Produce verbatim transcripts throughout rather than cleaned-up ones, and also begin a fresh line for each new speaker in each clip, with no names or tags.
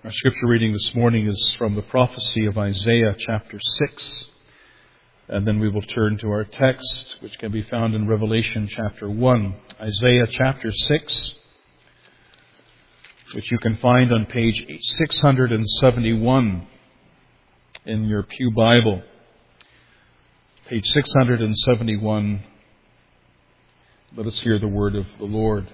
Our scripture reading this morning is from the prophecy of Isaiah chapter six. And then we will turn to our text, which can be found in Revelation chapter one. Isaiah chapter six, which you can find on page six hundred seventy-one in your Pew Bible. Page six hundred seventy-one. Let us hear the word of the Lord.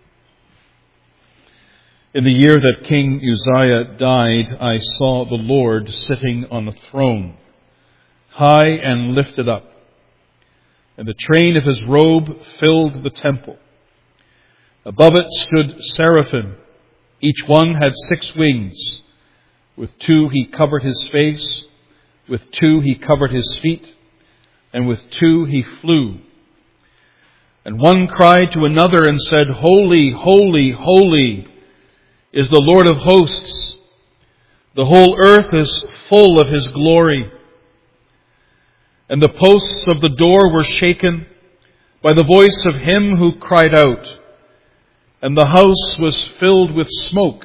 In the year that King Uzziah died, I saw the Lord sitting on a throne, high and lifted up, and the train of his robe filled the temple. Above it stood seraphim. Each one had six wings. With two he covered his face, with two he covered his feet, and with two he flew. And one cried to another and said, "Holy, holy, holy is the Lord of hosts. The whole earth is full of His glory." And the posts of the door were shaken by the voice of him who cried out, and the house was filled with smoke.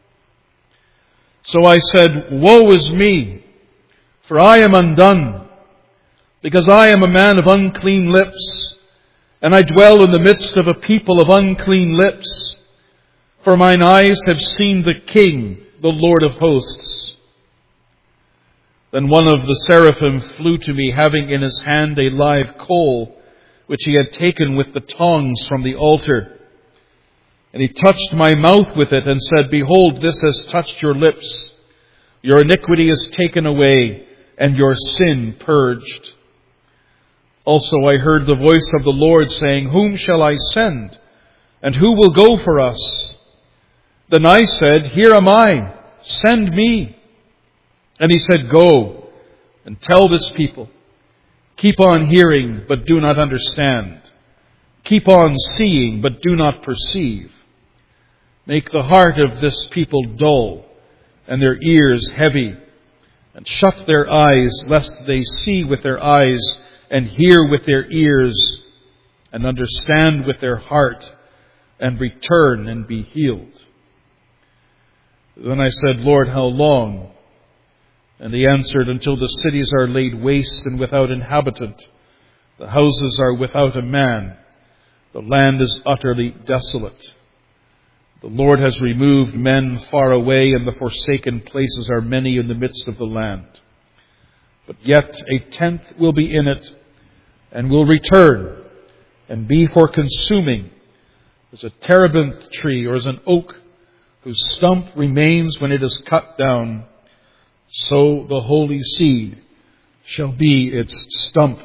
So I said, "Woe is me, for I am undone, because I am a man of unclean lips, and I dwell in the midst of a people of unclean lips. For mine eyes have seen the King, the Lord of hosts." Then one of the seraphim flew to me, having in his hand a live coal, which he had taken with the tongs from the altar. And he touched my mouth with it and said, "Behold, this has touched your lips. Your iniquity is taken away, and your sin purged." Also I heard the voice of the Lord saying, "Whom shall I send? And who will go for us?" Then I said, "Here am I, send me." And he said, "Go and tell this people, keep on hearing, but do not understand. Keep on seeing, but do not perceive. Make the heart of this people dull, and their ears heavy, and shut their eyes, lest they see with their eyes, and hear with their ears, and understand with their heart, and return and be healed." Then I said, "Lord, how long?" And he answered, "Until the cities are laid waste and without inhabitant. The houses are without a man. The land is utterly desolate. The Lord has removed men far away, and the forsaken places are many in the midst of the land. But yet a tenth will be in it, and will return, and be for consuming, as a terebinth tree or as an oak, whose stump remains when it is cut down, so the holy seed shall be its stump."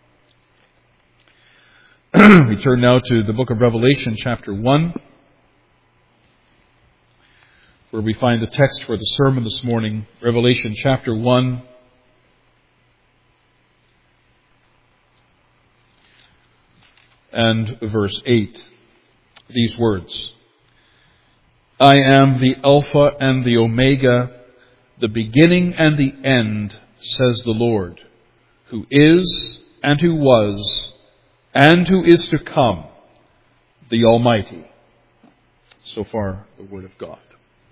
We turn now to the book of Revelation, chapter one, where we find the text for the sermon this morning. Revelation chapter one, and verse eight. These words: "I am the Alpha and the Omega, the beginning and the end, says the Lord, who is and who was and who is to come, the Almighty." So far, the Word of God.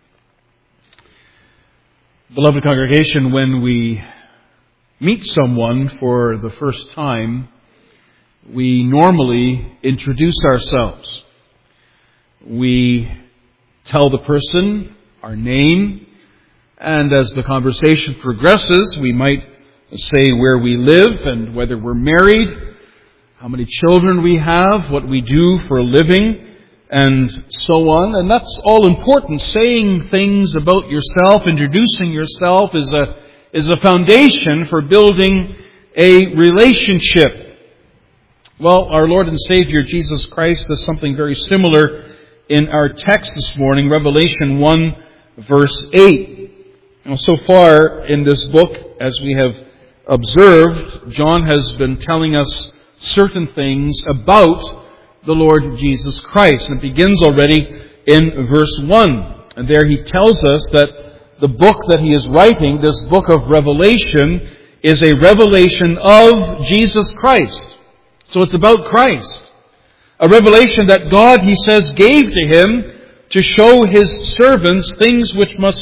Beloved congregation, when we meet someone for the first time, we normally introduce ourselves. We tell the person our name, and as the conversation progresses, we might say where we live and whether we're married, how many children we have, what we do for a living, and so on. And that's all important. Saying things about yourself, introducing yourself, is a is a foundation for building a relationship. Well, our Lord and Savior Jesus Christ does something very similar in our text this morning, Revelation one, verse eight. Now, so far in this book, as we have observed, John has been telling us certain things about the Lord Jesus Christ. And it begins already in verse one. And there he tells us that the book that he is writing, this book of Revelation, is a revelation of Jesus Christ. So it's about Christ. A revelation that God, he says, gave to him to show his servants things which must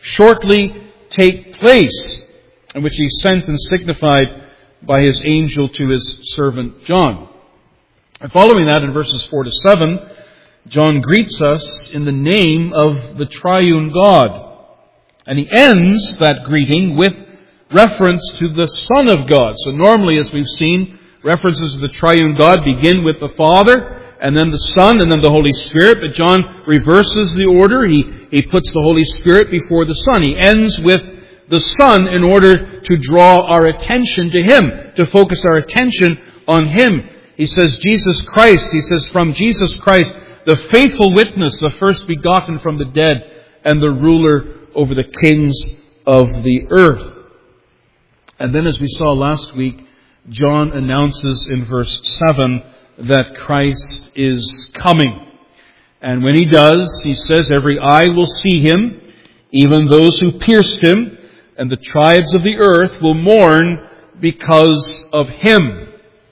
shortly take place, and which he sent and signified by his angel to his servant John. And following that, in verses four to seven, John greets us in the name of the triune God. And he ends that greeting with reference to the Son of God. So normally, as we've seen, references to the triune God begin with the Father, and then the Son, and then the Holy Spirit. But John reverses the order. He, he puts the Holy Spirit before the Son. He ends with the Son in order to draw our attention to Him, to focus our attention on Him. He says, Jesus Christ, he says, from Jesus Christ, the faithful witness, the first begotten from the dead, and the ruler over the kings of the earth. And then, as we saw last week, John announces in verse seven that Christ is coming. And when he does, he says, every eye will see him, even those who pierced him, and the tribes of the earth will mourn because of him.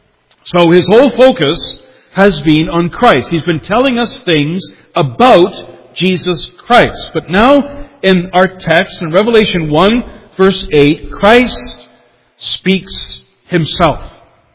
So his whole focus has been on Christ. He's been telling us things about Jesus Christ. But now, in our text, in Revelation one, verse eight, Christ speaks himself.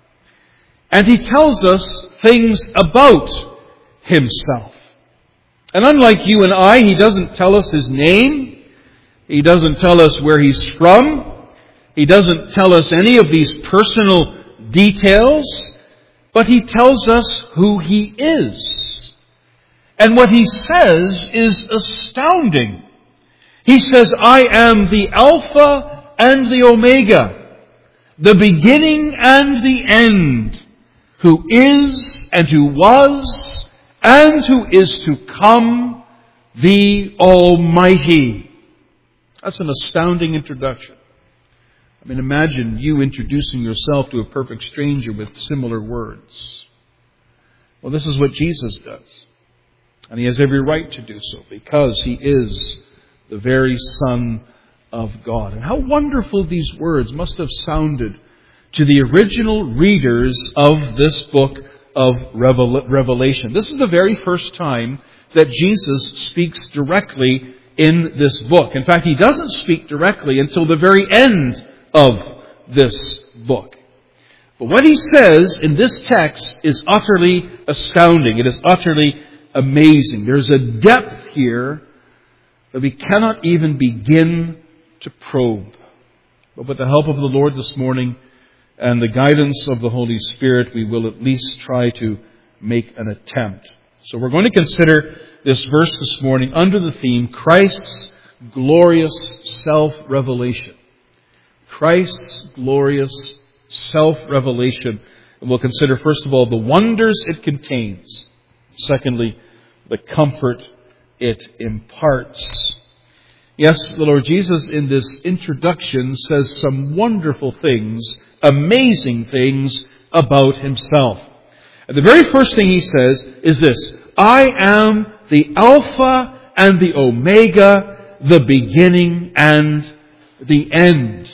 And he tells us things about himself. And unlike you and I, he doesn't tell us his name. He doesn't tell us where he's from. He doesn't tell us any of these personal details. But he tells us who he is. And what he says is astounding. He says, I am the Alpha and the Omega, the beginning and the end, who is and who was and who is to come, the Almighty. That's an astounding introduction. I mean, imagine you introducing yourself to a perfect stranger with similar words. Well, this is what Jesus does. And he has every right to do so because he is the very Son of God. And how wonderful these words must have sounded to the original readers of this book of Revelation. This is the very first time that Jesus speaks directly in this book. In fact, he doesn't speak directly until the very end of this book. But what he says in this text is utterly astounding. It is utterly amazing. There's a depth here that we cannot even begin to probe. But with the help of the Lord this morning and the guidance of the Holy Spirit, we will at least try to make an attempt. So we're going to consider this verse this morning under the theme, Christ's glorious self-revelation. Christ's glorious self-revelation. And we'll consider, first of all, the wonders it contains. Secondly, the comfort it imparts. Yes, the Lord Jesus in this introduction says some wonderful things, amazing things about himself. And the very first thing he says is this, I am the Alpha and the Omega, the beginning and the end.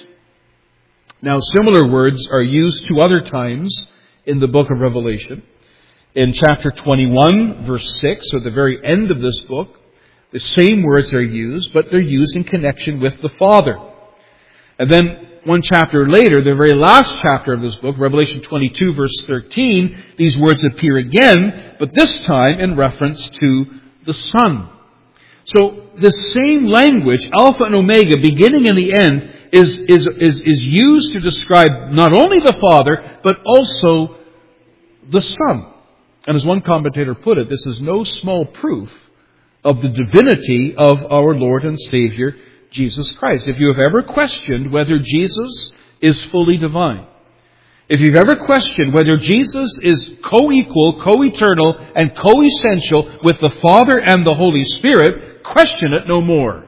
Now, similar words are used two other times in the book of Revelation. In chapter twenty-one, verse six, or the very end of this book, the same words are used, but they're used in connection with the Father. And then one chapter later, the very last chapter of this book, Revelation twenty-two, verse thirteen, these words appear again, but this time in reference to the Son. So the same language, Alpha and Omega, beginning and the end, is, is, is, is used to describe not only the Father, but also the Son. And as one commentator put it, this is no small proof of the divinity of our Lord and Savior, Jesus Christ. If you have ever questioned whether Jesus is fully divine, if you've ever questioned whether Jesus is co-equal, co-eternal, and co-essential with the Father and the Holy Spirit, question it no more.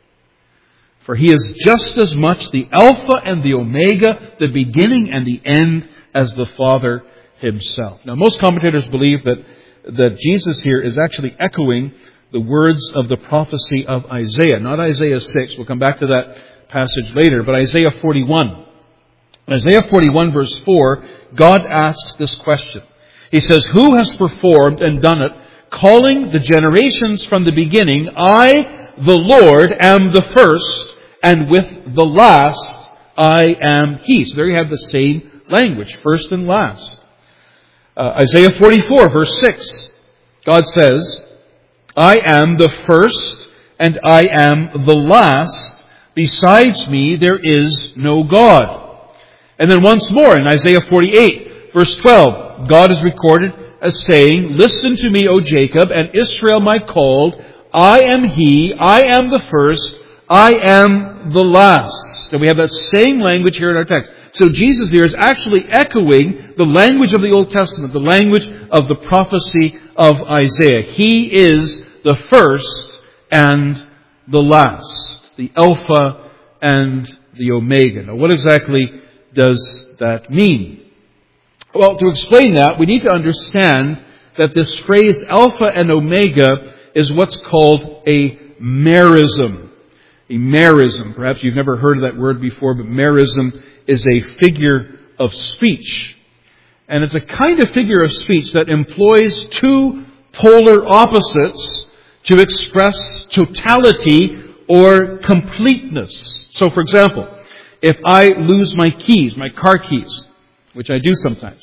For he is just as much the Alpha and the Omega, the beginning and the end, as the Father himself. Now, most commentators believe that, that Jesus here is actually echoing the words of the prophecy of Isaiah. Not Isaiah six. We'll come back to that passage later. But Isaiah forty-one. In Isaiah forty-one, verse four, God asks this question. He says, Who has performed and done it, calling the generations from the beginning, I, the Lord, am the first, and with the last I am He. So there you have the same language, first and last. Uh, Isaiah forty-four, verse six. God says, I am the first, and I am the last. Besides me, there is no God. And then once more in Isaiah forty-eight, verse twelve, God is recorded as saying, listen to me, O Jacob, and Israel my called. I am He, I am the first, I am the last. And we have that same language here in our text. So Jesus here is actually echoing the language of the Old Testament, the language of the prophecy of Isaiah. He is the first and the last, the Alpha and the Omega. Now, what exactly does that mean? Well, to explain that, we need to understand that this phrase Alpha and Omega is what's called a merism. A merism. Perhaps you've never heard of that word before, but merism is a figure of speech. And it's a kind of figure of speech that employs two polar opposites to express totality or completeness. So, for example, if I lose my keys, my car keys, which I do sometimes,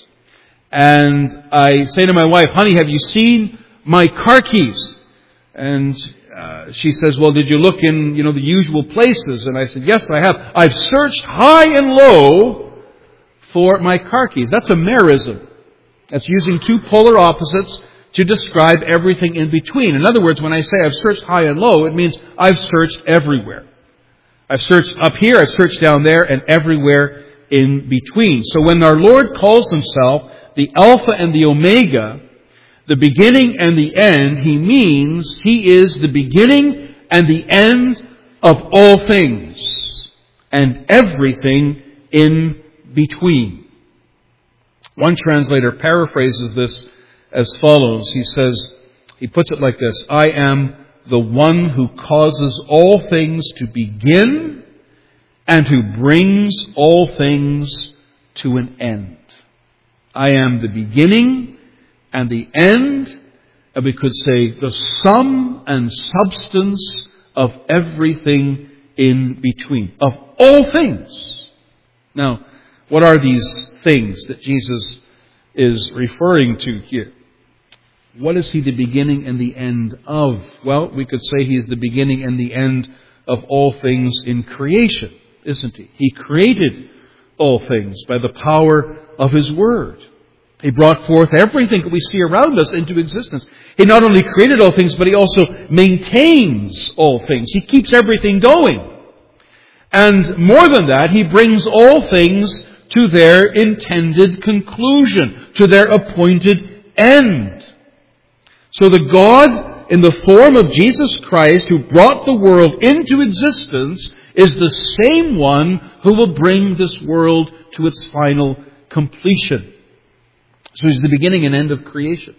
and I say to my wife, honey, have you seen my car keys? And uh, she says, well, did you look in, you know, the usual places? And I said, yes, I have. I've searched high and low for my car keys. That's a merism. That's using two polar opposites to describe everything in between. In other words, when I say I've searched high and low, it means I've searched everywhere. I've searched up here, I've searched down there, and everywhere in between. So when our Lord calls Himself the Alpha and the Omega, the beginning and the end, He means He is the beginning and the end of all things and everything in between. One translator paraphrases this as follows. He says, he puts it like this, I am the one who causes all things to begin and who brings all things to an end. I am the beginning and the end, and we could say the sum and substance of everything in between, of all things. Now, what are these things that Jesus is referring to here? What is He the beginning and the end of? Well, we could say He is the beginning and the end of all things in creation, isn't He? He created all things by the power of His Word. He brought forth everything that we see around us into existence. He not only created all things, but He also maintains all things. He keeps everything going. And more than that, He brings all things to their intended conclusion, to their appointed end. So the God in the form of Jesus Christ who brought the world into existence is the same one who will bring this world to its final completion. So He's the beginning and end of creation.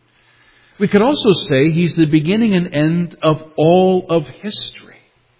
We could also say He's the beginning and end of all of history.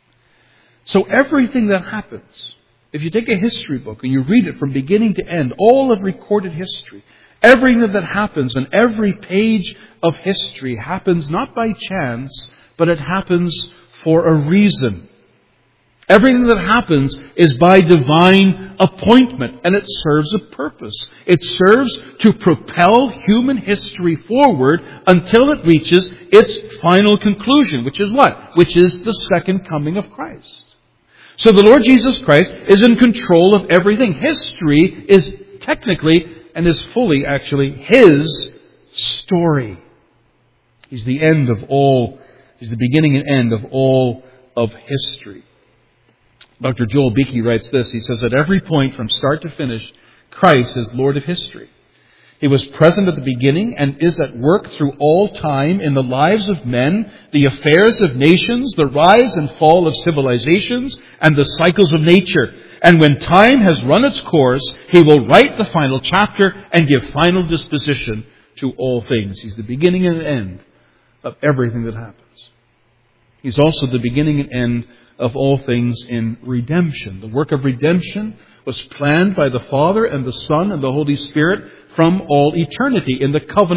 So everything that happens, if you take a history book and you read it from beginning to end, all of recorded history, everything that happens on every page of history happens not by chance, but it happens for a reason. Everything that happens is by divine appointment, and it serves a purpose. It serves to propel human history forward until it reaches its final conclusion, which is what? Which is the second coming of Christ. So the Lord Jesus Christ is in control of everything. History is technically and is fully actually His story. He's the end of all, He's the beginning and end of all of history. Doctor Joel Beeke writes this. He says, at every point from start to finish, Christ is Lord of history. He was present at the beginning and is at work through all time in the lives of men, the affairs of nations, the rise and fall of civilizations, and the cycles of nature. And when time has run its course, He will write the final chapter and give final disposition to all things. He's the beginning and end of everything that happens. He's also the beginning and end of all things in redemption. The work of redemption was planned by the Father and the Son and the Holy Spirit from all eternity in the covenant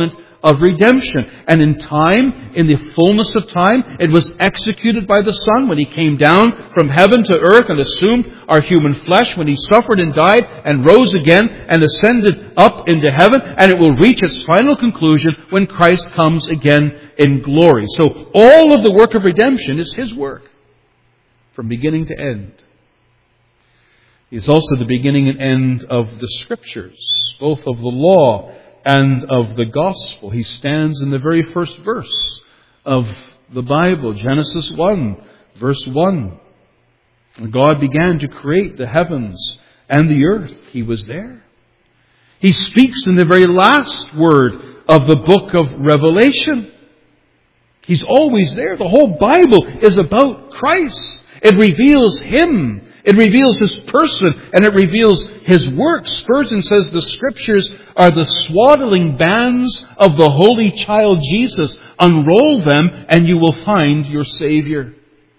of redemption. And in time, in the fullness of time, it was executed by the Son when He came down from heaven to earth and assumed our human flesh, when He suffered and died and rose again and ascended up into heaven. And it will reach its final conclusion when Christ comes again in glory. So all of the work of redemption is His work, from beginning to end. He is also the beginning and end of the Scriptures, both of the law and of the gospel. He stands in the very first verse of the Bible, Genesis one, verse one. When God began to create the heavens and the earth, He was there. He speaks in the very last word of the book of Revelation. He's always there. The whole Bible is about Christ. It reveals Him. It reveals His person, and it reveals His works. Spurgeon says the Scriptures are the swaddling bands of the Holy Child Jesus. Unroll them, and you will find your Savior.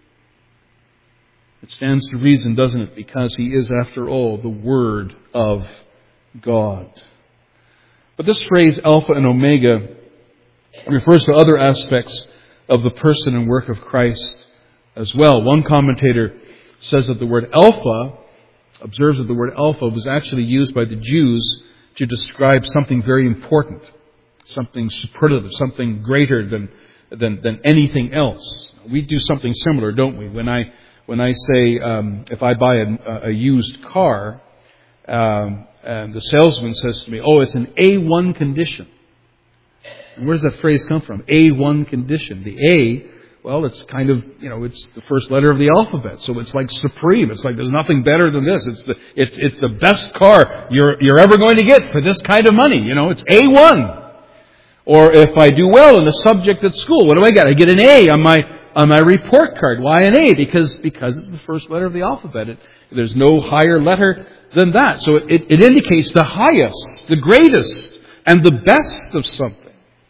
It stands to reason, doesn't it? Because He is, after all, the Word of God. But this phrase, Alpha and Omega, refers to other aspects of the person and work of Christ as well. One commentator says that the word Alpha, observes that the word Alpha was actually used by the Jews to describe something very important, something superlative, something greater than than, than anything else. We do something similar, don't we? When I when I say um, if I buy a, a used car, um, and the salesman says to me, "Oh, it's an A one condition." And where does that phrase come from? A one condition. The A, well, it's kind of, you know, it's the first letter of the alphabet. So it's like supreme. It's like there's nothing better than this. It's the, it's, it's the best car you're, you're ever going to get for this kind of money. You know, it's A one. Or if I do well in the subject at school, what do I get? I get an A on my, on my report card. Why an A? Because, because it's the first letter of the alphabet. It, there's no higher letter than that. So it, it indicates the highest, the greatest, and the best of something.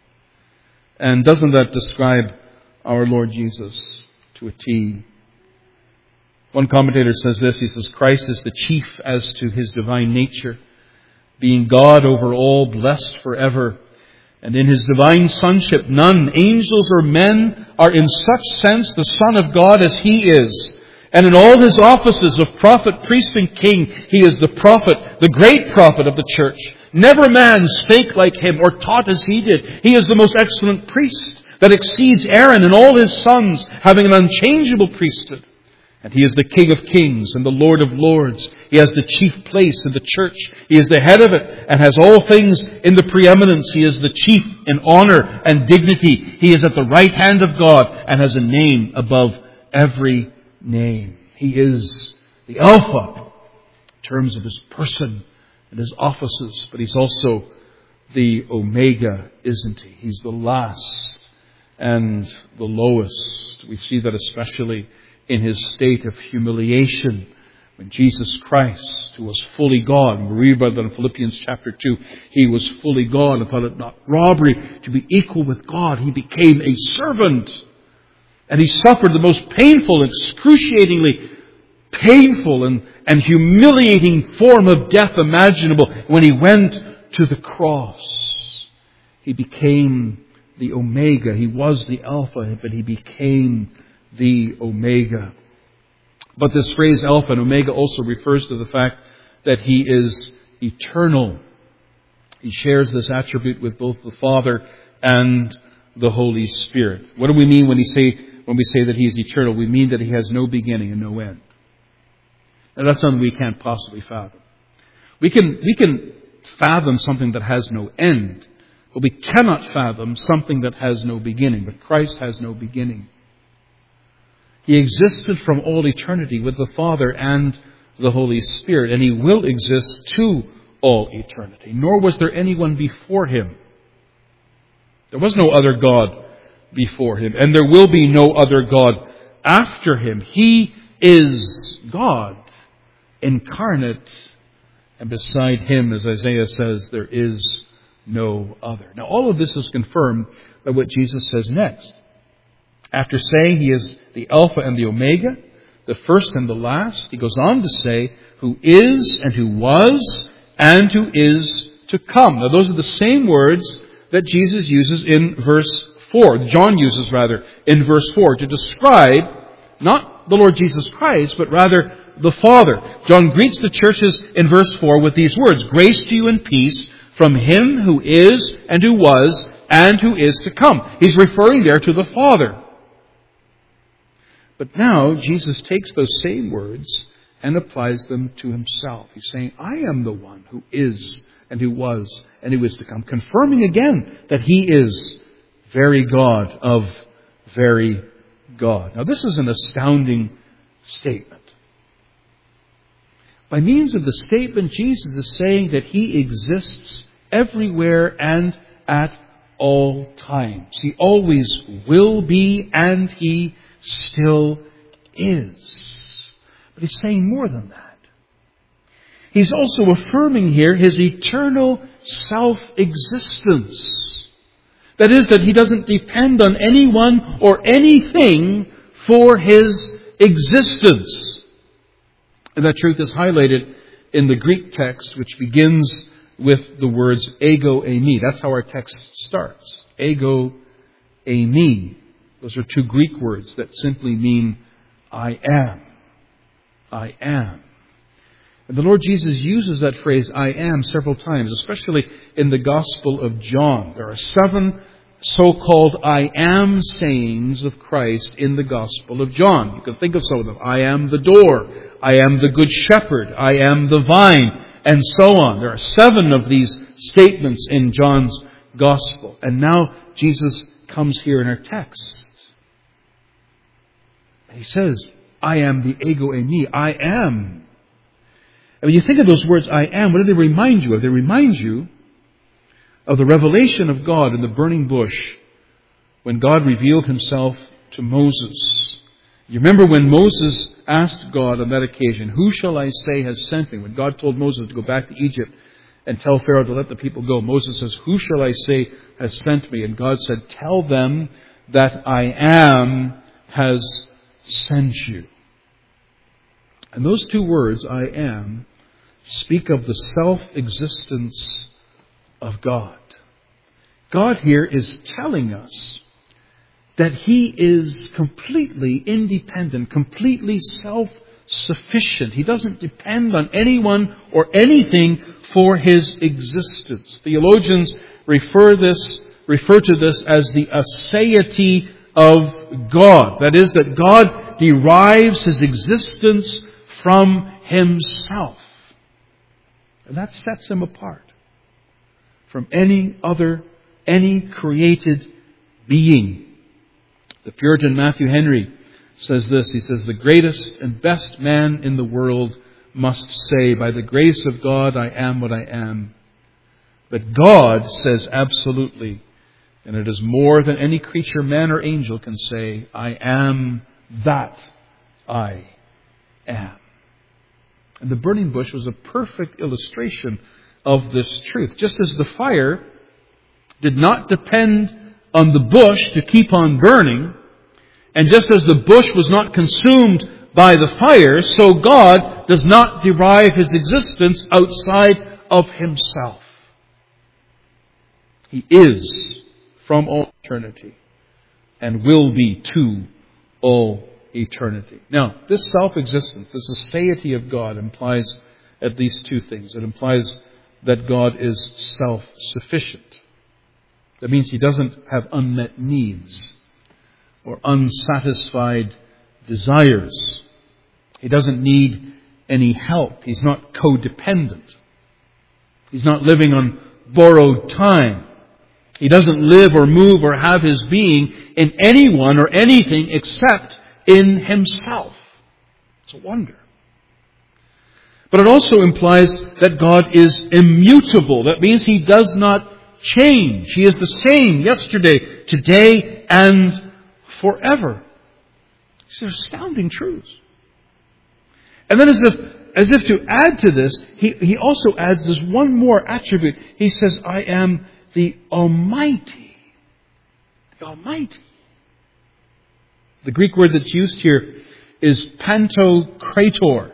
And doesn't that describe our Lord Jesus to a T? One commentator says this. He says, Christ is the chief as to His divine nature, being God over all, blessed forever. And in His divine sonship, none, angels or men, are in such sense the Son of God as He is. And in all His offices of prophet, priest, and king, He is the prophet, the great prophet of the church. Never man spake like Him or taught as He did. He is the most excellent priest that exceeds Aaron and all his sons, having an unchangeable priesthood. And He is the King of kings and the Lord of lords. He has the chief place in the church. He is the head of it and has all things in the preeminence. He is the chief in honor and dignity. He is at the right hand of God and has a name above every name. He is the Alpha in terms of His person and His offices, but He's also the Omega, isn't He? He's the last and the lowest. We see that especially in His state of humiliation, when Jesus Christ, who was fully God, we read about that in Philippians chapter two, He was fully God and thought it not robbery to be equal with God. He became a servant, and He suffered the most painful, excruciatingly painful and, and humiliating form of death imaginable when He went to the cross. He became the Omega. He was the Alpha, but He became the Omega. But this phrase Alpha and Omega also refers to the fact that He is eternal. He shares this attribute with both the Father and the Holy Spirit. What do we mean when, he say, when we say that He is eternal? We mean that He has no beginning and no end. Now that's something we can't possibly fathom. We can, we can fathom something that has no end, but we cannot fathom something that has no beginning. But Christ has no beginning. He existed from all eternity with the Father and the Holy Spirit, and He will exist to all eternity. Nor was there anyone before Him. There was no other God before Him, and there will be no other God after Him. He is God incarnate, and beside Him, as Isaiah says, there is no other. Now, all of this is confirmed by what Jesus says next. After saying He is the Alpha and the Omega, the first and the last, He goes on to say, who is and who was and who is to come. Now, those are the same words that Jesus uses in verse four, John uses rather, in verse four, to describe not the Lord Jesus Christ, but rather the Father. John greets the churches in verse four with these words, "Grace to you and peace from Him who is and who was and who is to come." He's referring there to the Father. But now Jesus takes those same words and applies them to Himself. He's saying, "I am the one who is and who was and who is to come," confirming again that He is very God of very God. Now this is an astounding statement. By means of the statement, Jesus is saying that He exists everywhere and at all times. He always will be, and He still is. But He's saying more than that. He's also affirming here His eternal self-existence. That is, that He doesn't depend on anyone or anything for His existence. And that truth is highlighted in the Greek text, which begins with the words ego eimi. That's how our text starts. Ego eimi. Those are two Greek words that simply mean I am. I am. And the Lord Jesus uses that phrase I am several times, especially in the Gospel of John. There are seven so-called I am sayings of Christ in the Gospel of John. You can think of some of them. I am the door. I am the good shepherd. I am the vine. And so on. There are seven of these statements in John's Gospel. And now Jesus comes here in our text. He says, I am the ego eimi. I am. And when you think of those words, I am, what do they remind you of? They remind you of the revelation of God in the burning bush when God revealed Himself to Moses. You remember when Moses asked God on that occasion, "Who shall I say has sent me?" When God told Moses to go back to Egypt and tell Pharaoh to let the people go, Moses says, "Who shall I say has sent me?" And God said, "Tell them that I am has sent you." And those two words, I am, speak of the self-existence of God. God here is telling us that He is completely independent, completely self-sufficient. He doesn't depend on anyone or anything for His existence. Theologians refer this, refer to this as the aseity of God. That is, that God derives His existence from Himself. And that sets Him apart from any other, any created being. The Puritan Matthew Henry says this. He says, "The greatest and best man in the world must say, by the grace of God, I am what I am. But God says absolutely, and it is more than any creature, man or angel can say, I am that I am." And the burning bush was a perfect illustration of this truth. Just as the fire did not depend on the bush to keep on burning, and just as the bush was not consumed by the fire, so God does not derive His existence outside of Himself. He is from all eternity and will be to all eternity. Now, this self-existence, this aseity of God implies at least two things. It implies that God is self-sufficient. That means He doesn't have unmet needs or unsatisfied desires. He doesn't need any help. He's not codependent. He's not living on borrowed time. He doesn't live or move or have His being in anyone or anything except in Himself. It's a wonder. But it also implies that God is immutable. That means He does not change. He is the same yesterday, today, and forever. These are astounding truths. And then as if, as if to add to this, he, he also adds this one more attribute. He says, I am the Almighty. The Almighty. The Greek word that's used here is pantokrator.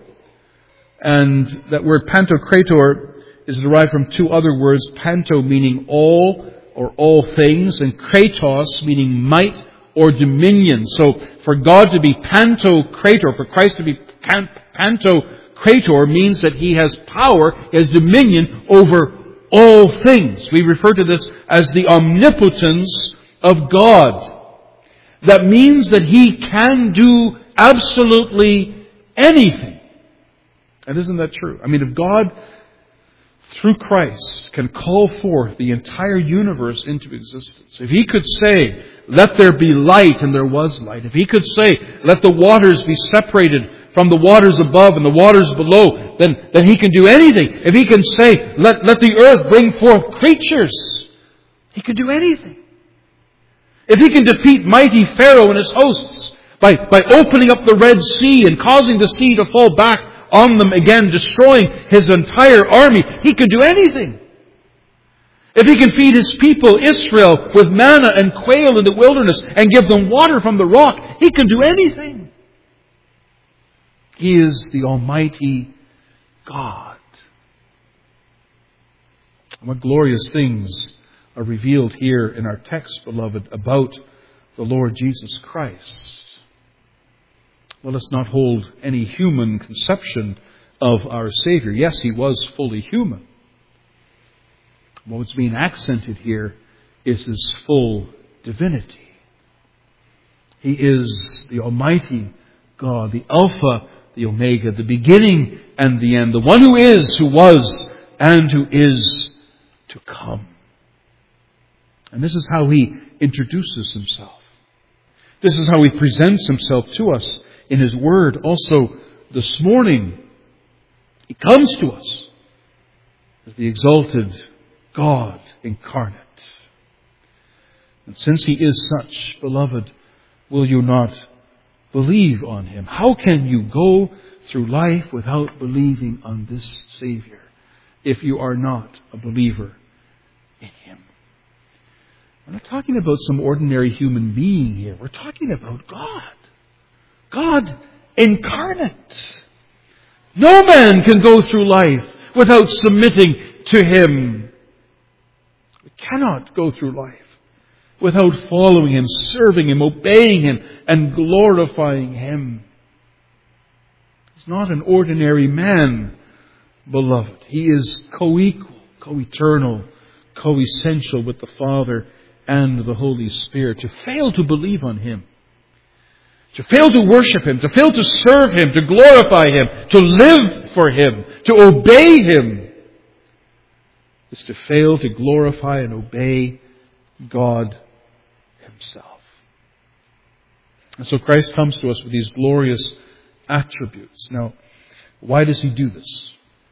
And that word pantokrator is derived from two other words, panto meaning all, or all things, and kratos meaning might or dominion. So for God to be pantocrator, for Christ to be pantocrator, means that He has power, He has dominion over all things. We refer to this as the omnipotence of God. That means that He can do absolutely anything. And isn't that true? I mean, if God, through Christ, can call forth the entire universe into existence, if He could say, let there be light, and there was light, if He could say, let the waters be separated from the waters above and the waters below, then, then He can do anything. If He can say, let, let the earth bring forth creatures, He can do anything. If He can defeat mighty Pharaoh and his hosts by, by opening up the Red Sea and causing the sea to fall back on them again, destroying his entire army, He can do anything. If He can feed His people, Israel, with manna and quail in the wilderness and give them water from the rock, He can do anything. He is the Almighty God. And what glorious things are revealed here in our text, beloved, about the Lord Jesus Christ. Let us not hold any human conception of our Savior. Yes, He was fully human. What's being accented here is His full divinity. He is the Almighty God, the Alpha, the Omega, the beginning and the end, the one who is, who was, and who is to come. And this is how He introduces Himself. This is how He presents Himself to us in His Word. Also, this morning, He comes to us as the exalted God incarnate. And since He is such, beloved, will you not believe on Him? How can you go through life without believing on this Savior if you are not a believer in Him? We're not talking about some ordinary human being here. We're talking about God. God incarnate. No man can go through life without submitting to Him. We cannot go through life without following Him, serving Him, obeying Him, and glorifying Him. He's not an ordinary man, beloved. He is co-equal, co-eternal, co-essential with the Father and the Holy Spirit. To fail to believe on Him, to fail to worship Him, to fail to serve Him, to glorify Him, to live for Him, to obey Him, is to fail to glorify and obey God Himself. And so Christ comes to us with these glorious attributes. Now, why does He do this?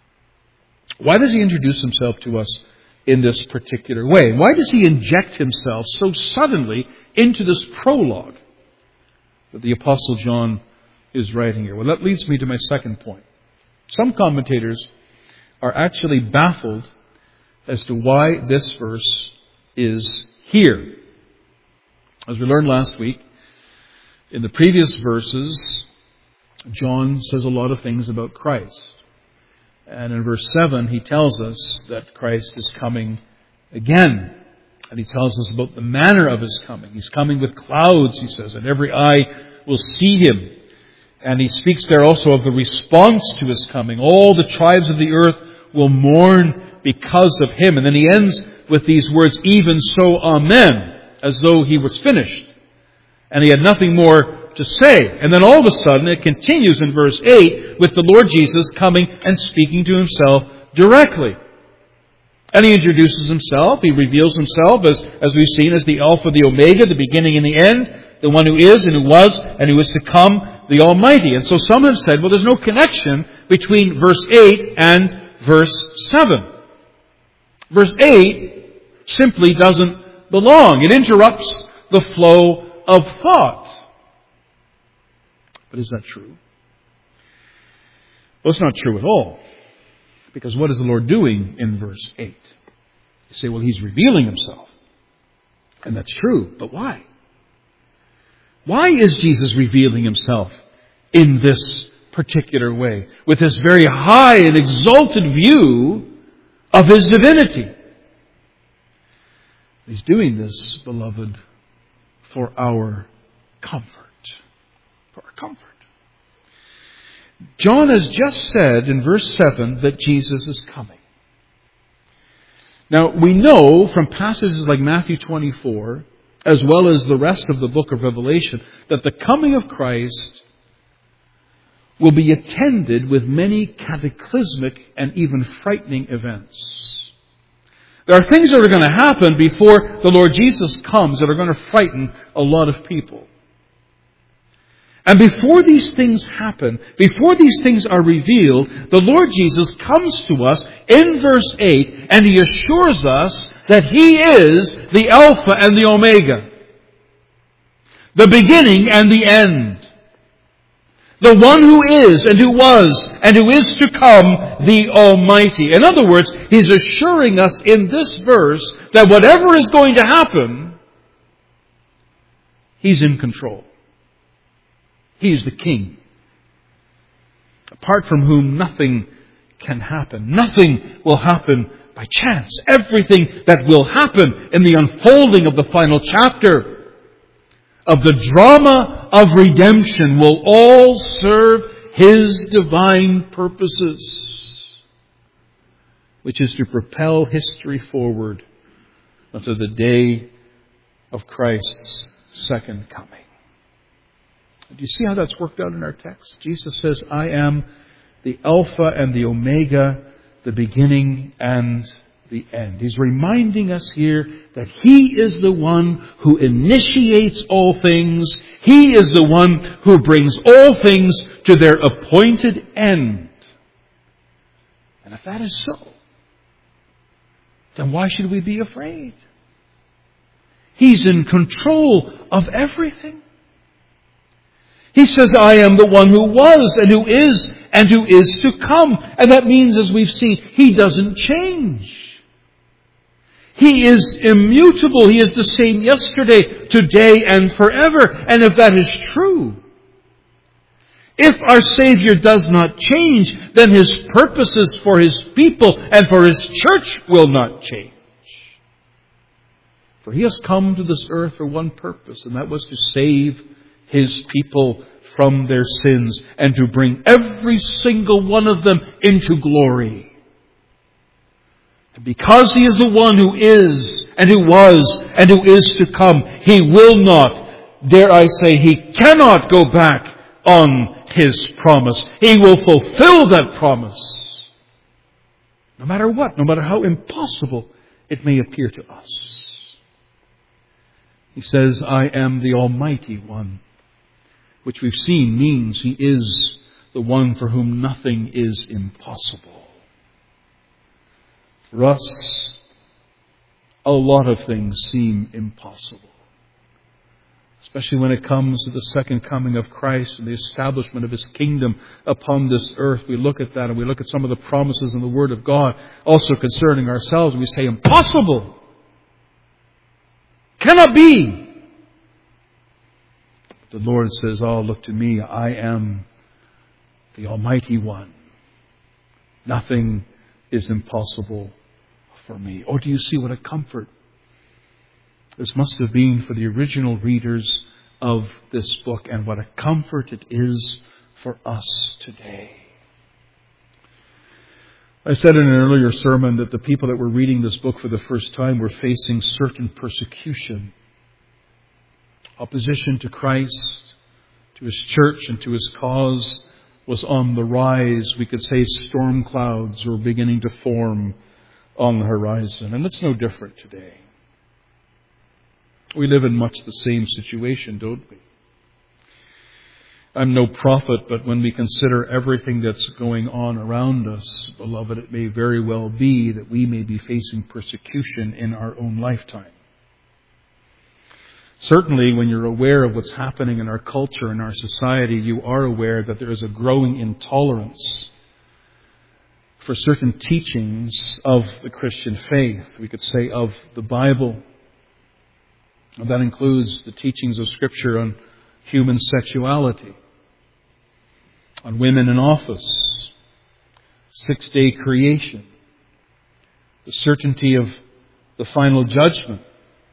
Why does He introduce Himself to us in this particular way? Why does He inject Himself so suddenly into this prologue that the Apostle John is writing here? Well, that leads me to my second point. Some commentators are actually baffled as to why this verse is here. As we learned last week, in the previous verses, John says a lot of things about Christ. And in verse seven, he tells us that Christ is coming again. And he tells us about the manner of His coming. He's coming with clouds, he says, and every eye will see Him. And he speaks there also of the response to His coming. All the tribes of the earth will mourn because of Him. And then he ends with these words, even so, amen, as though He was finished. And He had nothing more to say. And then all of a sudden it continues in verse eight with the Lord Jesus coming and speaking to Himself directly. And He introduces Himself. He reveals Himself as, as we've seen, as the Alpha, the Omega, the beginning and the end, the one who is and who was and who is to come, the Almighty. And so some have said, well, there's no connection between verse eight and verse seven. Verse eight simply doesn't belong. It interrupts the flow of thought. But is that true? Well, it's not true at all. Because what is the Lord doing in verse eight? You say, well, He's revealing Himself. And that's true, but why? Why is Jesus revealing Himself in this particular way, with this very high and exalted view of His divinity? He's doing this, beloved, for our comfort. For our comfort. John has just said in verse seven that Jesus is coming. Now, we know from passages like Matthew twenty-four, as well as the rest of the book of Revelation, that the coming of Christ will be attended with many cataclysmic and even frightening events. There are things that are going to happen before the Lord Jesus comes that are going to frighten a lot of people. And before these things happen, before these things are revealed, the Lord Jesus comes to us in verse eight and He assures us that He is the Alpha and the Omega, the beginning and the end, the one who is and who was and who is to come, the Almighty. In other words, He's assuring us in this verse that whatever is going to happen, He's in control. He's the King, apart from whom nothing can happen. Nothing will happen by chance. Everything that will happen in the unfolding of the final chapter of the drama of redemption will all serve His divine purposes, which is to propel history forward unto the day of Christ's second coming. Do you see how that's worked out in our text? Jesus says, I am the Alpha and the Omega, the beginning and the end. He's reminding us here that He is the one who initiates all things. He is the one who brings all things to their appointed end. And if that is so, then why should we be afraid? He's in control of everything. He says, I am the one who was and who is and who is to come. And that means, as we've seen, He doesn't change. He is immutable. He is the same yesterday, today, and forever. And if that is true, if our Savior does not change, then His purposes for His people and for His church will not change. For He has come to this earth for one purpose, and that was to save His people from their sins and to bring every single one of them into glory. And because He is the one who is and who was and who is to come, He will not, dare I say, He cannot go back on His promise. He will fulfill that promise. No matter what, no matter how impossible it may appear to us. He says, I am the Almighty One, which we've seen means He is the one for whom nothing is impossible. For us, a lot of things seem impossible. Especially when it comes to the second coming of Christ and the establishment of His kingdom upon this earth. We look at that and we look at some of the promises in the Word of God also concerning ourselves, and we say, impossible! Cannot be! The Lord says, oh, look to me. I am the Almighty One. Nothing is impossible for me. Oh, do you see what a comfort this must have been for the original readers of this book, and what a comfort it is for us today. I said in an earlier sermon that the people that were reading this book for the first time were facing certain persecution. Opposition to Christ, to His church, and to His cause was on the rise. We could say storm clouds were beginning to form on the horizon. And it's no different today. We live in much the same situation, don't we? I'm no prophet, but when we consider everything that's going on around us, beloved, it may very well be that we may be facing persecution in our own lifetime. Certainly, when you're aware of what's happening in our culture, in our society, you are aware that there is a growing intolerance for certain teachings of the Christian faith. We could say of the Bible. And that includes the teachings of Scripture on human sexuality, on women in office, six-day creation, the certainty of the final judgment,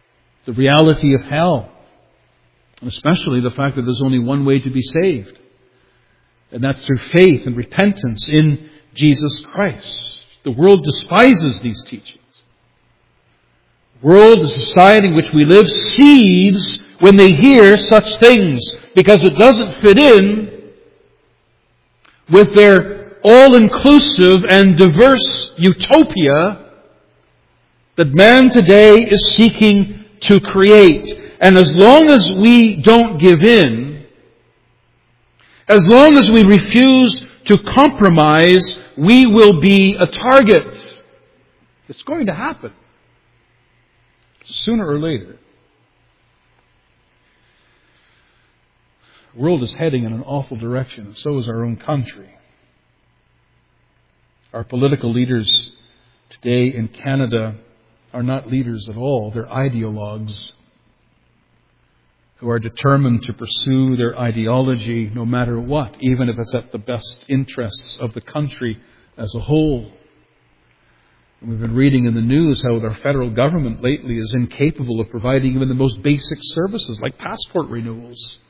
the reality of hell, and especially the fact that there's only one way to be saved, and that's through faith and repentance in Jesus Christ. The world despises these teachings. The world, the society in which we live, seethes when they hear such things because it doesn't fit in with their all-inclusive and diverse utopia that man today is seeking to create. And as long as we don't give in, as long as we refuse to compromise, we will be a target. It's going to happen. Sooner or later. The world is heading in an awful direction, and so is our own country. Our political leaders today in Canada are not leaders at all. They're ideologues who are determined to pursue their ideology no matter what, even if it's at the best interests of the country as a whole. And we've been reading in the news how our federal government lately is incapable of providing even the most basic services like passport renewals.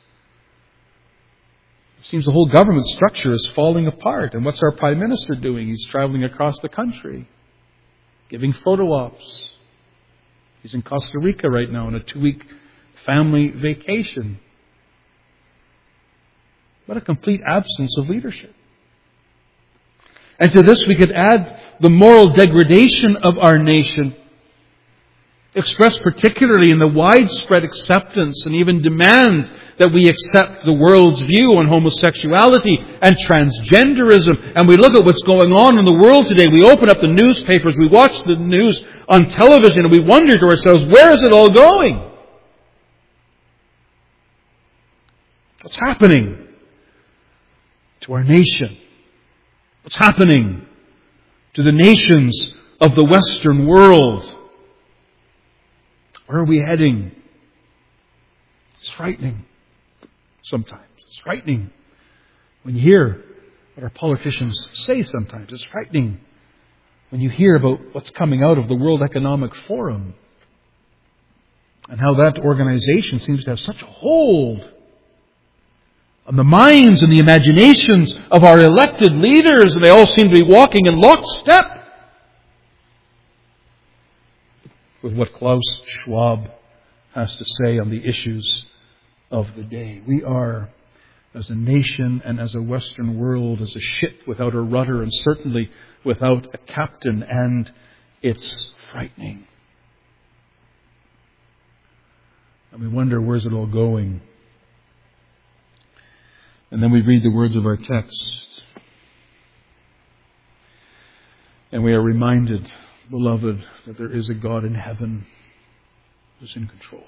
It seems the whole government structure is falling apart. And what's our Prime Minister doing? He's traveling across the country, giving photo ops. He's in Costa Rica right now on a two-week family vacation. What a complete absence of leadership. And to this we could add the moral degradation of our nation, expressed particularly in the widespread acceptance and even demand that we accept the world's view on homosexuality and transgenderism. And we look at what's going on in the world today. We open up the newspapers, we watch the news on television, and we wonder to ourselves, where is it all going? What's happening to our nation? What's happening to the nations of the Western world? Where are we heading? It's frightening sometimes. It's frightening when you hear what our politicians say sometimes. It's frightening when you hear about what's coming out of the World Economic Forum and how that organization seems to have such a hold on the minds and the imaginations of our elected leaders, and they all seem to be walking in lockstep with what Klaus Schwab has to say on the issues of the day. We are, as a nation and as a Western world, as a ship without a rudder and certainly without a captain, and it's frightening. And we wonder, where's it all going? And then we read the words of our text. And we are reminded, beloved, that there is a God in heaven who's in control.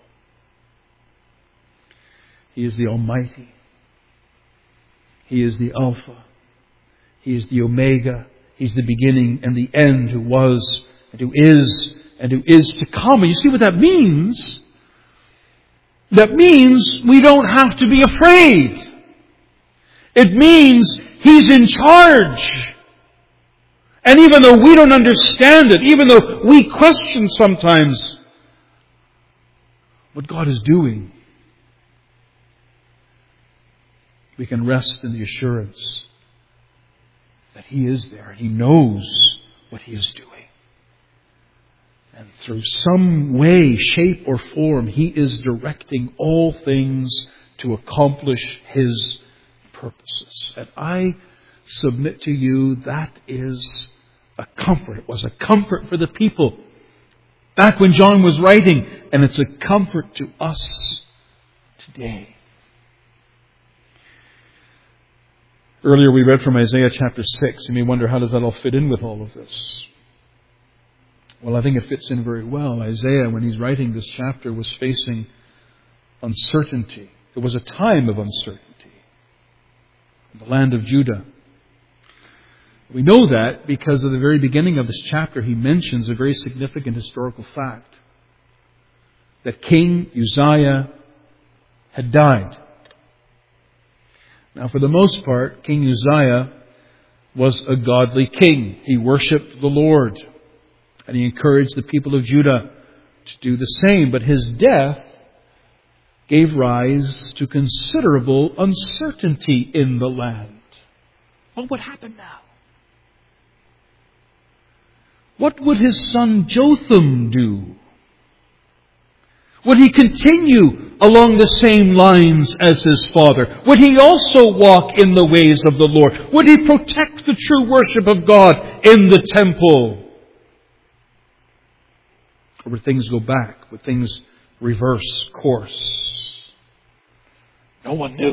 He is the Almighty. He is the Alpha. He is the Omega. He's the beginning and the end, who was and who is and who is to come. And you see what that means? That means we don't have to be afraid. It means He's in charge. And even though we don't understand it, even though we question sometimes what God is doing, we can rest in the assurance that He is there. He knows what He is doing. And through some way, shape, or form, He is directing all things to accomplish His purposes. And I submit to you that is a comfort. It was a comfort for the people back when John was writing, and it's a comfort to us today. Earlier we read from Isaiah chapter six, and you may wonder, how does that all fit in with all of this? Well, I think it fits in very well. Isaiah, when he's writing this chapter, was facing uncertainty. It was a time of uncertainty in the land of Judah. We know that because at the very beginning of this chapter, he mentions a very significant historical fact. That King Uzziah had died. Now, for the most part, King Uzziah was a godly king. He worshipped the Lord. And he encouraged the people of Judah to do the same. But his death gave rise to considerable uncertainty in the land. What would happen now? What would his son Jotham do? Would he continue along the same lines as his father? Would he also walk in the ways of the Lord? Would he protect the true worship of God in the temple? Or would things go back? Would things reverse course? No one knew.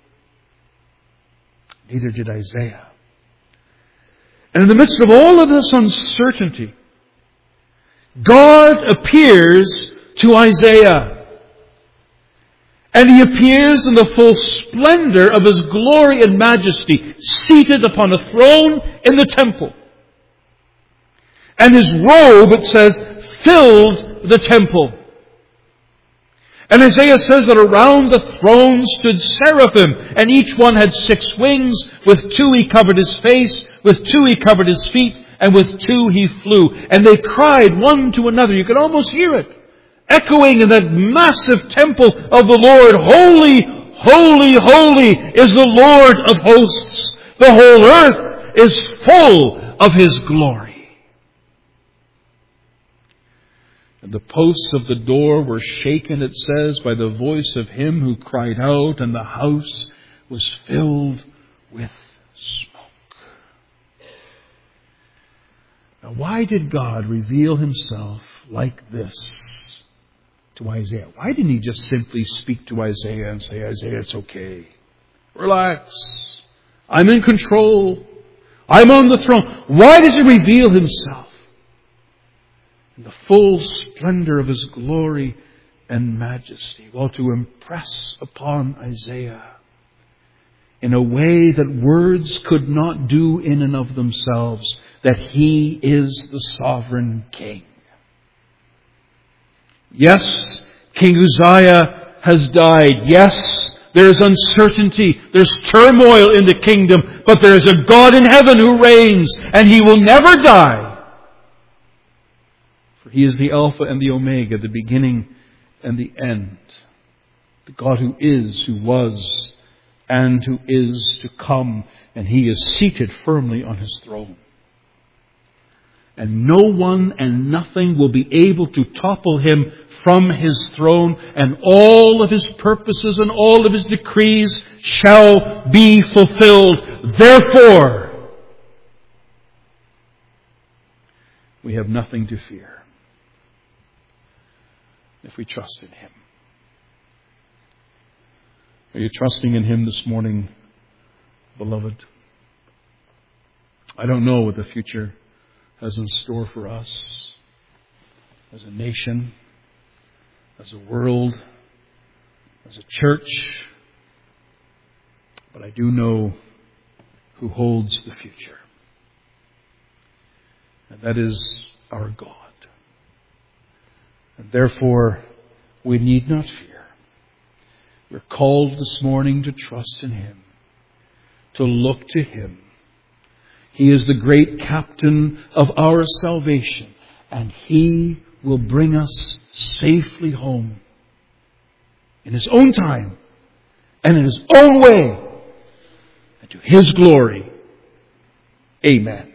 Neither did Isaiah. And in the midst of all of this uncertainty, God appears to Isaiah. And he appears in the full splendor of his glory and majesty, seated upon a throne in the temple. And his robe, it says, filled the temple. And Isaiah says that around the throne stood seraphim, and each one had six wings. With two he covered his face, with two he covered his feet, and with two he flew. And they cried one to another. You could almost hear it, echoing in that massive temple of the Lord. Holy, holy, holy is the Lord of hosts. The whole earth is full of his glory. And the posts of the door were shaken, it says, by the voice of him who cried out, and the house was filled with smoke. Now, why did God reveal himself like this to Isaiah? Why didn't he just simply speak to Isaiah and say, Isaiah, it's okay. Relax. I'm in control. I'm on the throne. Why does he reveal himself in the full splendor of his glory and majesty? Well, to impress upon Isaiah in a way that words could not do in and of themselves that he is the sovereign king. Yes, King Uzziah has died. Yes, there is uncertainty. There's turmoil in the kingdom. But there is a God in heaven who reigns, and he will never die. For he is the Alpha and the Omega, the beginning and the end. The God who is, who was, and who is to come. And he is seated firmly on his throne. And no one and nothing will be able to topple him from his throne. And all of his purposes and all of his decrees shall be fulfilled. Therefore, we have nothing to fear if we trust in him. Are you trusting in him this morning, beloved? I don't know what the future has in store for us as a nation, as a world, as a church. But I do know who holds the future. And that is our God. And therefore, we need not fear. We're called this morning to trust in him, to look to him. He is the great captain of our salvation, and he will bring us safely home in his own time and in his own way, and to his glory. Amen.